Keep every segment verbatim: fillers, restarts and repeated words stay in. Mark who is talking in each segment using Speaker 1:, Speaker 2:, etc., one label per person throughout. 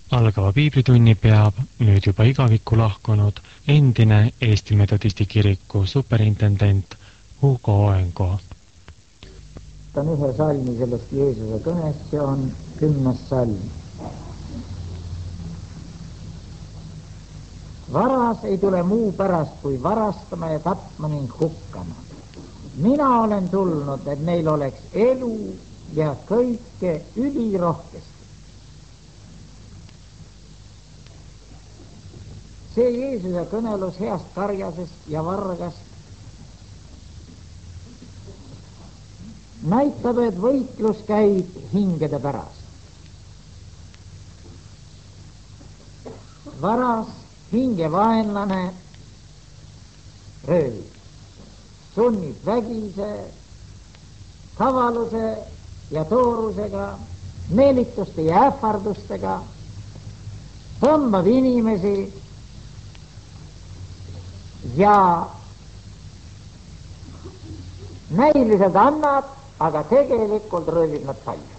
Speaker 1: Algava piiblitunni peab nüüd juba igavikku lahkunud endine Eesti Metodisti kiriku superintendent Hugo Oengo.
Speaker 2: Ta on ühe salmi sellest Jeesuse kõnest, see on kümnes salm. Varas ei tule muu pärast kui varastama ja tapma ning hukkama. Mina olen tulnud, et neil oleks elu ja kõike ülirohkesti. See Jeesuse kõnelus heast karjasest ja vargast näitab, et võitlus käib hingede pärast. Varas, hingevaenlane röövib, sunnib vägise, kavaluse ja toorusega, meelituste ja ähvardustega, tõmbab inimesi ja näiliselt annab, aga tegelikult röövib nad palju.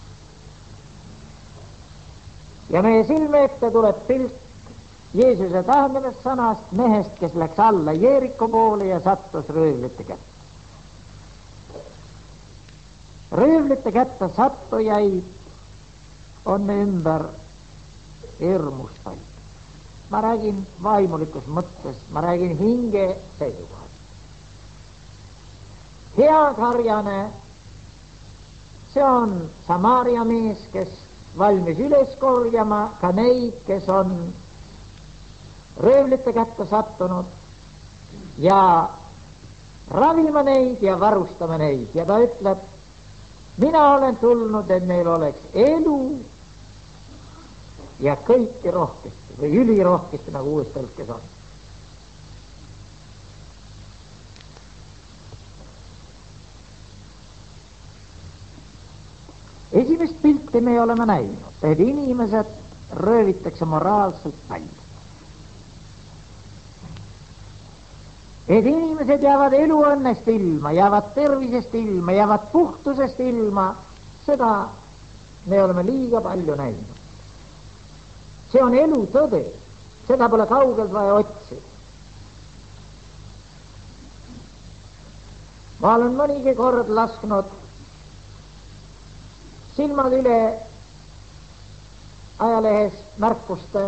Speaker 2: Ja meie silme ette tuleb pilt Jeesuse tähendavast sõnast mehest, kes läks alla Jeeriko poole ja sattus röövlite kätte. Röövlite kätte sattujaid on me ümber hirmus palju. Ma räägin vaimulikus mõttes, ma räägin hinge seisukohast. Hea karjane, see on Samaaria mees, kes valmis üles korjama ka neid, kes on röövlite kätte sattunud ja ravima neid ja varustama neid. Ja ta ütleb, mina olen tulnud, et neil oleks elu ja kõike rohkesti või ülirohkesti, nagu uues tõlkes on. Esimest pilti me oleme näinud, et inimesed röövitakse moraalselt palju. Et inimesed jäävad eluõnnest ilma, jäävad tervisest ilma, jäävad puhtusest ilma, seda me oleme liiga palju näinud. See on elu tõde, seda pole kaugelt vaja otsida. Ma olen mõnigi kord lasknud silmad üle ajalehes märkuste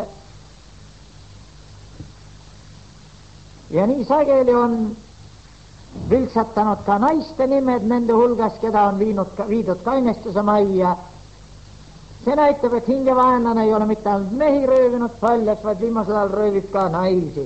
Speaker 2: ja nii sageli on vilksatanud ka naiste nimed nende hulgas, keda on viinud, viidud kainestuse majja. See näitab, et hingevaenlane ei ole mitte ainult mehi röövinud paljaks, vaid viimasel ajal röövib ka naisi.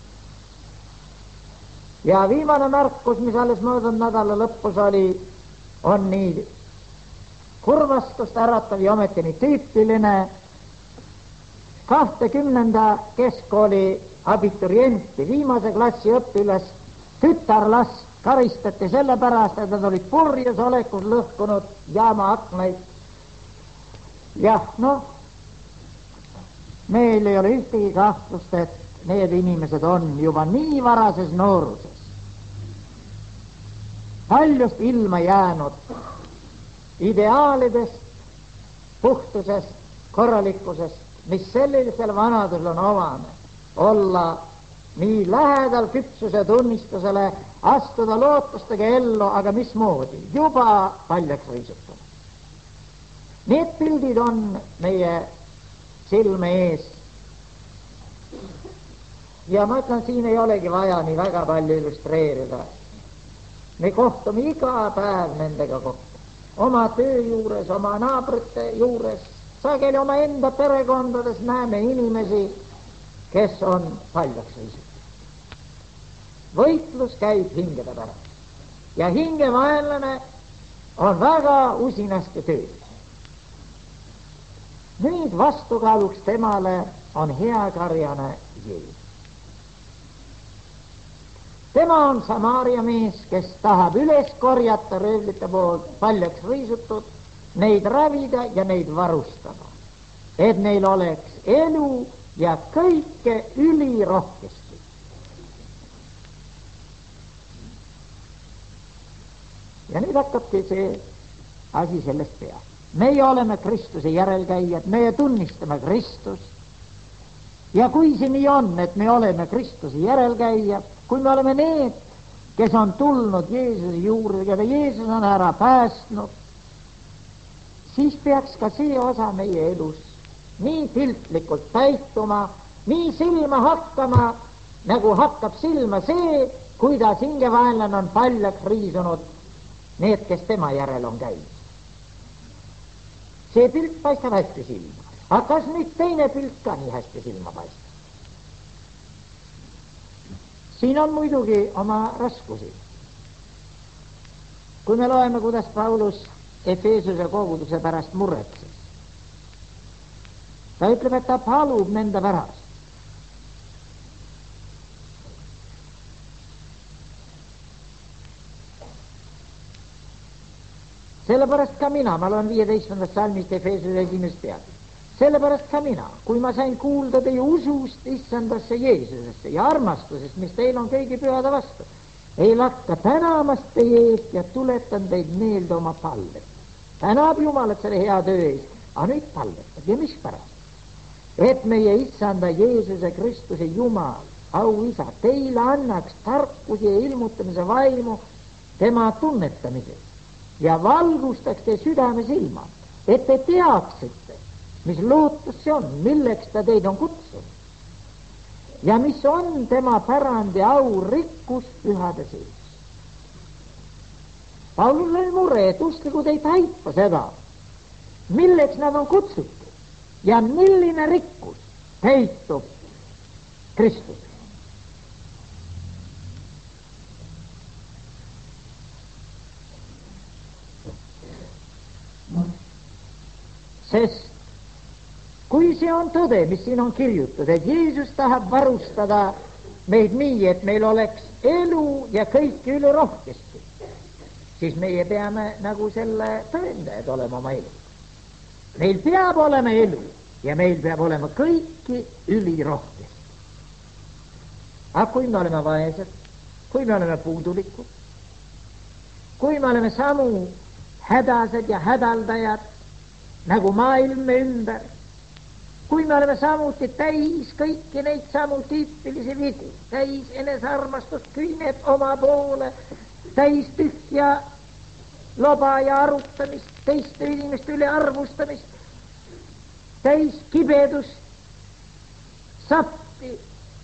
Speaker 2: Ja viimane märkus, mis alles möödunud nädala lõpus oli, on nii kurvastust äratav ja ometi nii tüüpiline. kahtekümnenda keskkooli abiturienti, viimase klassi õpilast, tütarlast karistati sellepärast, et nad olid purjus olekus lõhkunud jaama aknaid. Jah, noh, meil ei ole ühtegi kahtlust, et need inimesed on juba nii varases nooruses paljust ilma jäänud ideaalidest, puhtusest, korralikkusest, mis sellisel vanadusel on omane, olla nii lähedal küpsuse tunnistusele, astuda lootustega ellu, aga mismoodi, juba paljaks riisutanud. Need pildid on meie silme ees. Ja ma ütlen, siin ei olegi vaja nii väga palju illustreerida. Me kohtume iga päev nendega kokku. Oma töö juures, oma naabrite juures, sageli oma enda perekondades näeme inimesi, kes on paljaks riisutud. Võitlus käib hingede pärast. Ja hingevaenlane on väga usinasti tööl. Nüüd vastukaaluks temale on hea karjane Jeesus. Tema on Samaaria mees, kes tahab üles korjata röövlite poolt paljaks riisutud, neid ravida ja neid varustada, et neil oleks elu ja kõike ülirohkesti. Ja nüüd hakkabki see asi sellest peale. meie oleme Kristuse järelkäijad, meie tunnistame Kristust. Ja kui see nii on, et me oleme Kristuse järelkäijad, kui me oleme need, kes on tulnud Jeesuse juurde, keda Jeesus on ära päästnud, siis peaks ka see osa meie elus nii piltlikult täituma, nii silma hakkama, nagu hakkab silma see, kuidas hingevaenlane on paljaks riisunud need, kes tema järel on käinud. See pilt paistab hästi silma. Aga kas nüüd teine pilt ka nii hästi silma paistab? Siin on muidugi oma raskusi. Kui me loeme, kuidas Paulus Efeesuse koguduse pärast muretses, ta ütleb, et ta palub nende pärast. Sellepärast ka mina, ma loen viieteistkümnendast salmist Efeesuse esimest pead. Sellepärast ka mina, kui ma sain kuulda teie usust issandasse Jeesusesse ja armastusest, mis teil on kõigi pühade vastu, ei lakka tänamast teie eest ja tuletan teid meelde oma palvet. Tänab Jumalat selle hea töö eest, aga nüüd palvetab. Ja mispärast? Et meie issanda Jeesuse Kristuse Jumal, au isa, teile annaks tarkusi ja ilmutamise vaimu tema tunnetamiseks ja valgustaks te südame silmad, et te teaksite, mis lootus see on, milleks ta teid on kutsunud ja mis on tema pärandi au rikkus pühade sees. Paulus oli mure, et usklikud ei taipa seda, milleks nad on kutsutud ja milline rikkus peitub Kristus. Sest kui see on tõde, mis siin on kirjutatud, et Jeesus tahab varustada meid nii, et meil oleks elu ja kõike üle rohkesti, siis meie peame nagu selle tõendajad olema oma elu. Meil peab olema elu ja meil peab olema kõiki ülirohkesti. Aga kui me oleme vaesed, kui me oleme puudulikud, kui me oleme samu hädased ja hädaldajad nagu maailm me ümber, kui me oleme samuti täis kõiki neid samu tüüpilisi vigu, täis enesearmastust, küünet oma poole, täis tühja loba ja arutamist, teiste inimeste üle arvustamist, täis kibedust, sappi,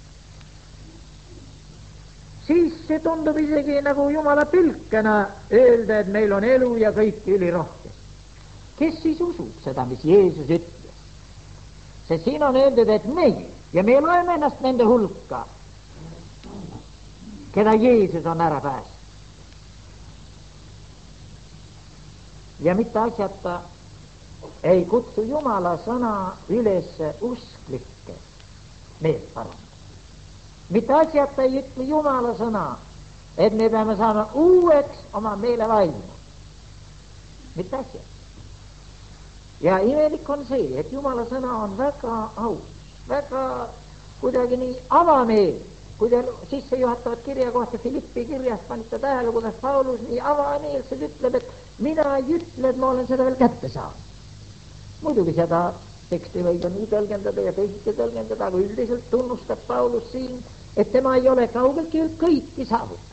Speaker 2: siis see tundub isegi nagu Jumala pilkena öelda, et meil on elu ja kõik ülirohkes. Kes siis usub seda, mis Jeesus ütles? Sest siin on öeldud, et meie, ja me loeme ennast nende hulka, keda Jeesus on ära päästnud. Ja mitte asjata ei kutsu Jumala sõna üles usklikke meelt parandada. Mitte asjata ei ütle Jumala sõna, et me peame saama uueks oma meele vaimu. Mitte asjata. Ja imelik on see, et Jumala sõna on väga aus, väga kuidagi nii avameel. Kui te sisse juhatavad kirja kohta Filippi kirjast panite tähele, kuidas Paulus nii avameelselt ütleb, et mina ei ütle, et ma olen seda veel kätte saanud. Muidugi seda teksti võib nii tõlgendada ja teisiti tõlgendada, aga üldiselt tunnustab Paulus siin, et tema ei ole kaugeltki kõiki saavutanud.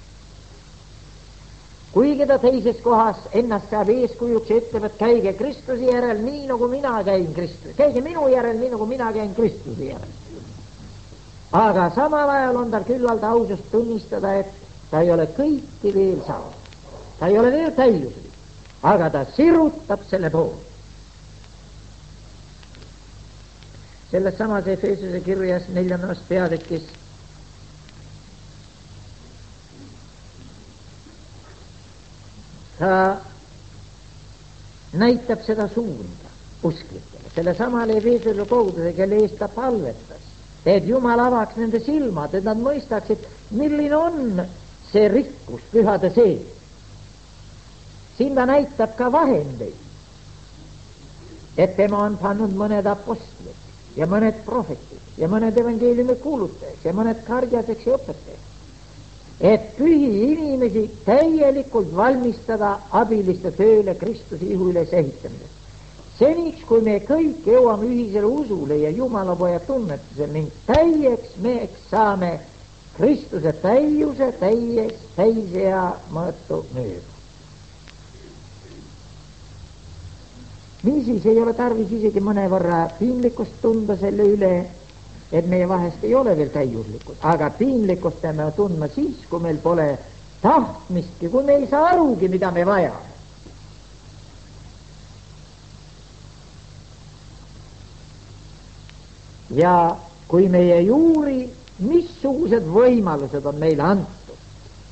Speaker 2: Kuigi ta teises kohas ennast saab eeskujuks ja ütleb, et käige Kristuse järel nii, nagu mina käin Kristuse. Käige minu järel nii, nagu mina käin Kristuse järel. Aga samal ajal on tal küllalt ausust tunnistada, et ta ei ole kõiki veel saanud. Ta ei ole veel täiuslik, aga ta sirutab selle poole. Selles samas Efeesuse kirjas neljandas peatükis ta näitab seda suunda usklikele, selle samale Efeesuse koguduse, kelle eest ta palvetas, et Jumal avaks nende silmad, et nad mõistaksid, milline on see rikkus pühade sees. Siin ta näitab ka vahendeid, et tema on pannud mõned apostlid ja mõned prohvetid ja mõned evangeeliumi kuulutajaks ja mõned kardjaseks ja õpetajaks, et pühi inimesi täielikult valmistada abiliste tööle Kristuse ihu üles ehitamiseks. seniks, kui me kõik jõuame ühisele usule ja Jumala poja tunnetusele ning täieks meheks saame Kristuse täiuse täies, täise ja mõõtu mööda. niisiis ei ole tarvis isegi mõnevõrra piinlikkust tunda selle üle, et meie vahest ei ole veel täiuslikud, aga piinlikkust peame tundma siis, kui meil pole tahtmistki, kui me ei saa arugi, mida me vajame. Ja kui meie juuri, missugused võimalused on meile antud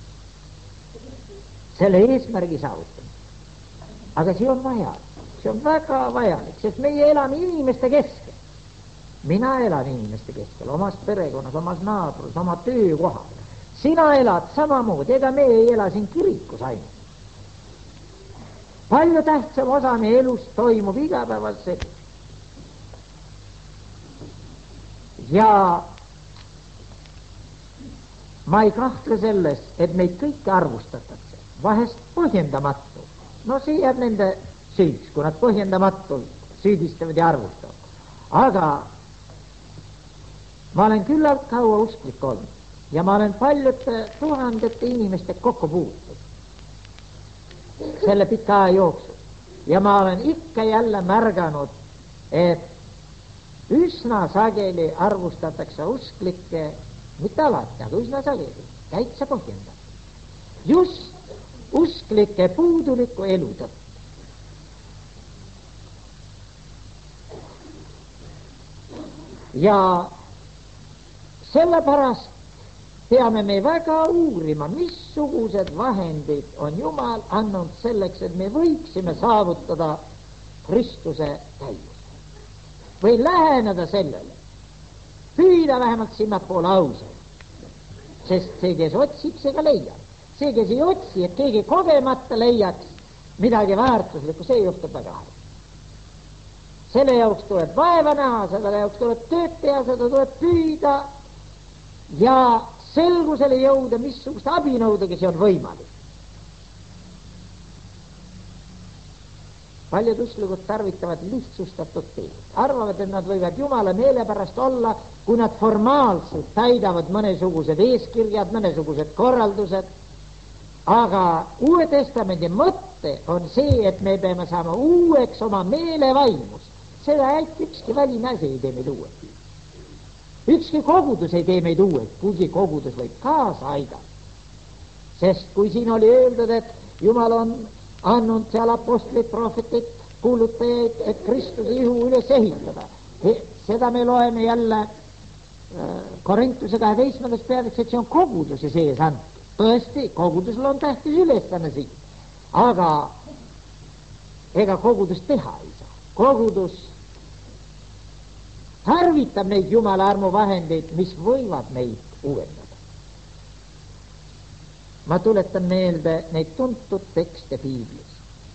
Speaker 2: selle eesmärgi saavutamiseks. Aga see on vajalik, see on väga vajalik, sest meie elame inimeste keskel. Mina elan inimeste keskel, omas perekonnas, omas naabrus, oma töökohal. Sina elad samamoodi, ega me ei ela siin kirikus ainult. Palju tähtsam osa meie elust toimub igapäevaselt. Ja ma ei kahtle selles, et meid kõike arvustatakse, vahest põhjendamatu. No see jääb nende süüks, kui nad põhjendamatult süüdistavad ja arvustavad. Aga ma olen küllalt kaua usklik olnud ja ma olen paljude tuhandete inimeste kokku puutud selle pika aja jooksul. Ja ma olen ikka jälle märganud, et üsna sageli arvustatakse usklikke, mitte alati, aga üsna sageli, täitsa põhjendab. Just usklike puuduliku elu tõttu. Ja sellepärast peame me väga uurima, missugused vahendid on Jumal andnud selleks, et me võiksime saavutada Kristuse täiuse. Või läheneda sellele, püüda vähemalt sinnapoole ausalt, sest see, kes otsib, see ka leiab. See, kes ei otsi, et keegi kogemata leiaks midagi väärtuslikku, see juhtub väga harva. Selle jaoks tuleb vaeva näha, selle jaoks tuleb tööd teha, seda tuleb püüda ja selgusele jõuda, missugust abinõudagi see on võimalik. Paljud usklikud tarvitavad lihtsustatud teed. Arvavad, et nad võivad Jumala meele pärast olla, kui nad formaalselt täidavad mõnesugused eeskirjad, mõnesugused korraldused. Aga Uue Testamendi mõtte on see, et me peame saama uueks oma meelevaimust. Seda ält ükski väline asi ei tee meid uueks. Ükski kogudus ei tee meid uueks, kuigi kogudus võib kaasa aidata. Sest kui siin oli öeldud, et Jumal on andnud seal apostlid, prohvetid, kuulutajaid, et Kristuse ihu üles ehitada. Seda me loeme jälle Korintuse kaheteistkümnendast peatükist, et see on koguduse sees antud. Tõesti, kogudusel on tähtis ülesanne siin. Aga ega kogudus teha ei saa. Kogudus tarvitab neid Jumala armu vahendeid, mis võivad meid uuendada. Ma tuletan meelde neid tuntud tekste Piiblis,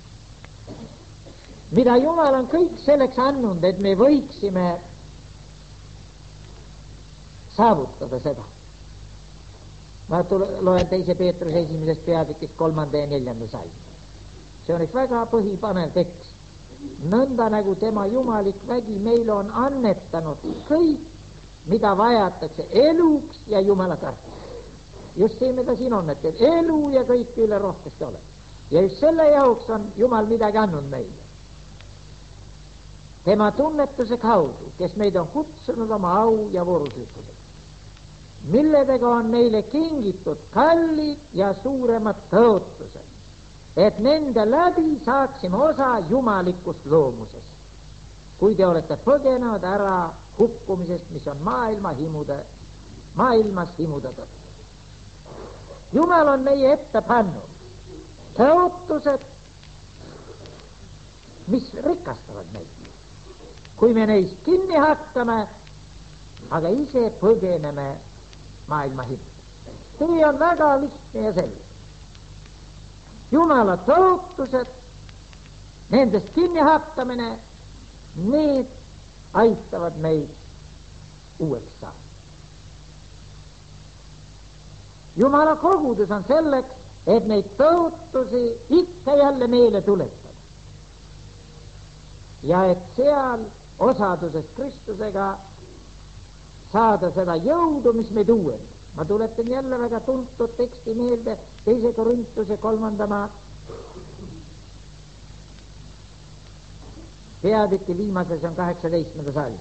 Speaker 2: mida Jumal on kõik selleks andnud, et me võiksime saavutada seda. Ma tule, loen teise Peetruse esimesest peatükist kolmanda ja neljanda salmi. See on üks väga põhipanev tekst. Nõnda nagu tema jumalik vägi meile on annetanud kõik, mida vajatakse eluks ja Jumala tarkus. Just see, mida siin on, et elu ja kõik üle rohkesti ole. Ja just selle jaoks on Jumal midagi andnud meile. Tema tunnetuse kaudu, kes meid on kutsunud oma au ja voruslikkusega, milledega on meile kingitud kallid ja suuremad tõotused, et nende läbi saaksime osa jumalikust loomusest, kui te olete põgenenud ära hukkumisest, mis on maailma himude, maailmas himude tõttu. Jumal on meie ette pannud tõotused, mis rikastavad meid, kui me neist kinni hakkame, aga ise põgeneme maailma himude. See on väga lihtne ja selge. Jumala tõotused, nendest kinni hakkamine, need aitavad meid uueks saada. Jumala kogudus on selleks, et neid tõotusi ikka jälle meile tuletada. ja et seal osaduses Kristusega saada seda jõudu, mis meid uuendab. Ma tuletan jälle väga tuntud teksti meelde, teise Korintuse kolmanda maa peatüki viimases on kaheksateistkümnenda salm.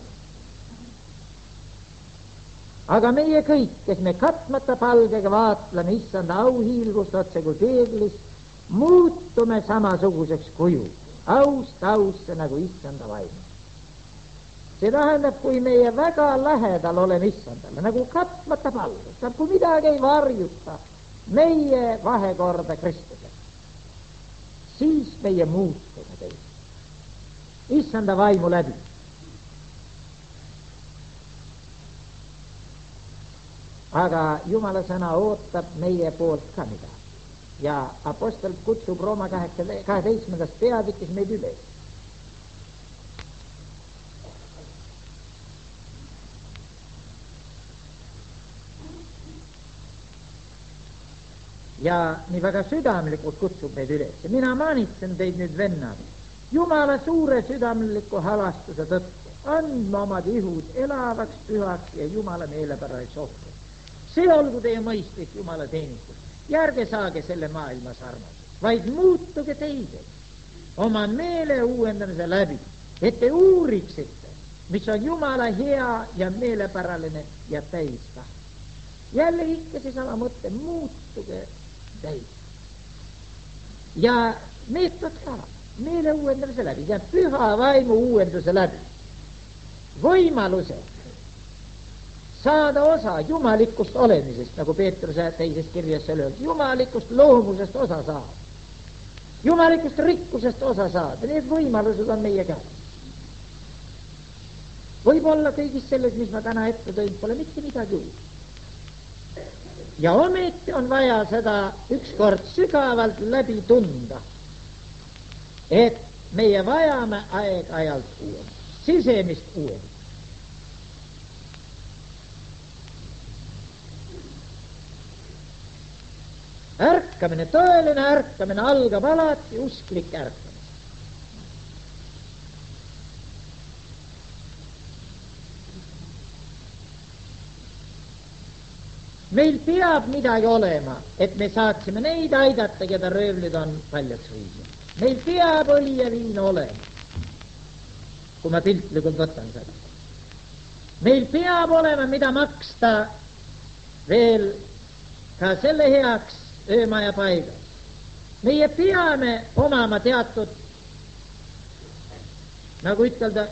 Speaker 2: Aga meie kõik, kes me katmata palgega vaatleme issanda auhiilgust otse kui peeglis, muutume samasuguseks kuju, aust ausse nagu issanda vaimu. See tähendab, kui meie väga lähedal oleme issandale, nagu katmata palgas, tähendab, kui midagi ei varjuta meie vahekorda Kristusega, siis meie muutume teist issanda vaimu läbi. Aga Jumala sõna ootab meie poolt ka midagi. Ja apostel kutsub Rooma kaheteistkümnendast peatükis meid üles. Ja nii väga südamlikult kutsub meid üles. Mina manitsen teid nüüd vennad, Jumala suure südamliku halastuse tõttu andma omad ihud elavaks, pühaks ja Jumala meelepäraseks ohvriks. See olgu teie mõistlik Jumala teenistus. Ja ärge saage selle maailmas armaseks, vaid muutuge teiseks oma meele uuendamise läbi, et te uuriksite, mis on Jumala hea ja meelepäraline ja täista. Jälle ikka see sama mõte, muutuge täis. Ja meetod ka meele uuendamise läbi ja püha vaimu uuenduse läbi. Võimaluse saada osa jumalikust olemisest, nagu Peetruse teises kirjas seal öeldi, jumalikust loomusest osa saada, jumalikust rikkusest osa saada, need võimalused on meie käes. Võib-olla kõigis selles, mis ma täna ette tõin, pole mitte midagi uut. Ja ometi on vaja seda ükskord sügavalt läbi tunda, et meie vajame aeg-ajalt uuend, sisemist uuend. Ärkamine, tõeline ärkamine algab alati usklik ärkamine. Meil peab midagi olema, et me saaksime neid aidata, keda röövlid on paljaks viisinud. Meil peab õli ja viin olema, kui ma piltlikult võtan seda. Meil peab olema, mida maksta veel ka selle heaks öömaja paigas. Meie peame omama teatud, nagu ütelda,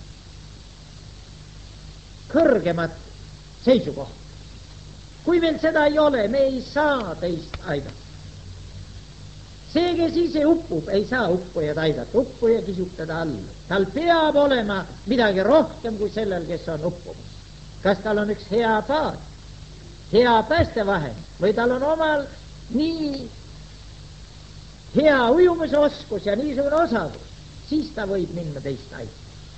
Speaker 2: kõrgemat seisukohta. Kui meil seda ei ole, me ei saa teist aidata. See, kes ise uppub, ei saa uppujad aidata. Uppuja kisub teda alla. Tal peab olema midagi rohkem kui sellel, kes on uppumas. Kas tal on üks hea paat, hea päästevahend või tal on omal nii hea ujumisoskus ja niisugune osadus, siis ta võib minna teist aidata.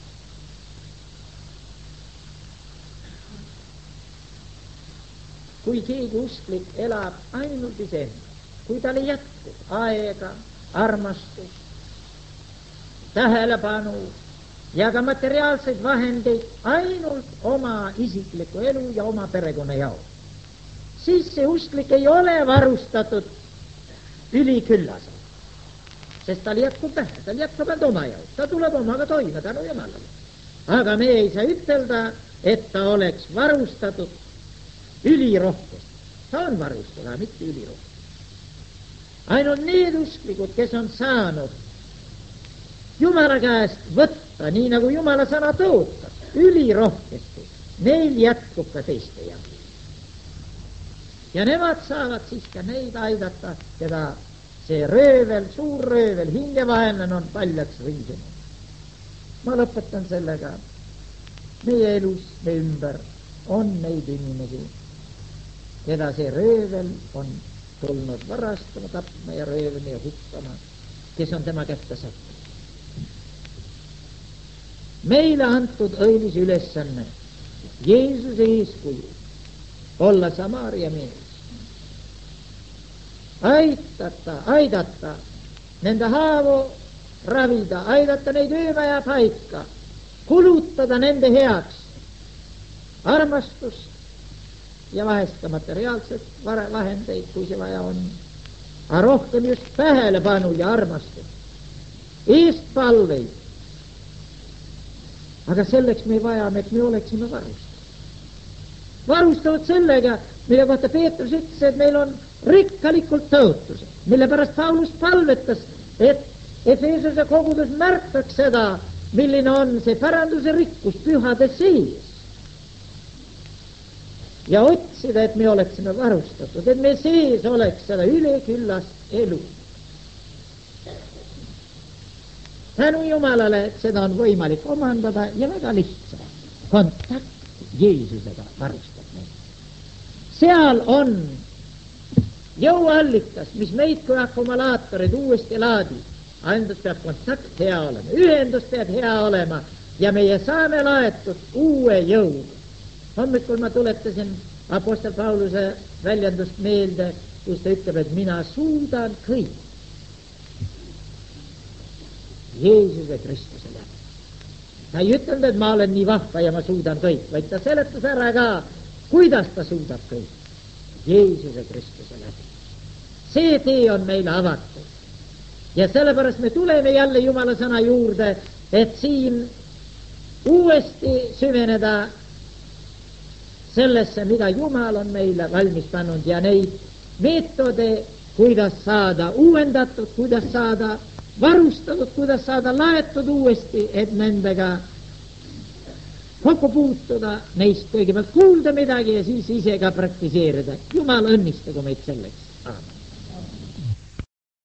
Speaker 2: Kui keegi usklik elab ainult iseenda, kui tal ei jätku aega, armastus, tähelepanu ja ka materiaalseid vahendeid ainult oma isikliku elu ja oma perekonna jaoks, siis see usklik ei ole varustatud üliküllasel, sest tal jätkub vähe, tal jätkub ainult oma jaoks, ta tuleb omaga toime tänu Jumalale. Aga me ei saa ütelda, et ta oleks varustatud ülirohkest. Ta on varustada, mitte ülirohkest. Ainult need usklikud, kes on saanud Jumala käest võtta, nii nagu Jumala sõna tõotab, ülirohkesti, neil jätkub ka teiste jaoks. Ja nemad saavad siis ka neid aidata, keda see röövel, suur röövel, hingevaenlane on paljaks riisunud. Ma lõpetan sellega. Meie elus, meie ümber on neid inimesi, keda see röövel on tulnud varastama, tapma ja röövima ja hukkama, kes on tema kätte sattunud. Meile antud õilis ülesanne Jeesuse eeskuju olla Samaaria mees, aidata, aidata nende haavu ravida, aidata neid öömaja paika, kulutada nende heaks armastust ja vahest ka materiaalset vahendeid, kui see vaja on, aga rohkem just tähelepanu ja armastust, eestpalveid. aga selleks me vajame, et me oleksime varustatud. Varustavad sellega, mille kohta Peetrus ütles, et meil on rikkalikult tõotused, mille pärast Paulus palvetas, et Efesose kogudus märkaks seda, milline on see päranduse rikkus pühade sees. Ja otsida, et me oleksime varustatud, et me sees oleks seda üleküllast elu. Tänu Jumalale, et seda on võimalik omandada ja väga lihtsalt. Kontakt Jeesusega varustab meid. Seal on jõuallikas, mis meid kui akkumulaatorid uuesti laadib. Ainult peab kontakt hea olema, ühendus peab hea olema ja meie saame laetud uue jõu. Hommikul ma tuletasin apostel Pauluse väljendust meelde, kus ta ütleb, et mina suudan kõik Jeesuse Kristuse läbi. Ta ei ütelnud, et ma olen nii vahva ja ma suudan kõik, vaid ta seletas ära ka, kuidas ta suudab kõik Jeesuse Kristuse läbi. See tee on meile avatud. Ja sellepärast me tuleme jälle Jumala sõna juurde, et siin uuesti süveneda sellesse, mida Jumal on meile valmis pannud ja neid meetode, kuidas saada uuendatud, kuidas saada varustatud, kuidas saada laetud uuesti, et nendega kokku puutuda, neist kõigepealt kuulda midagi ja siis ise ka praktiseerida. Jumal õnnistagu meid selleks. Aamen.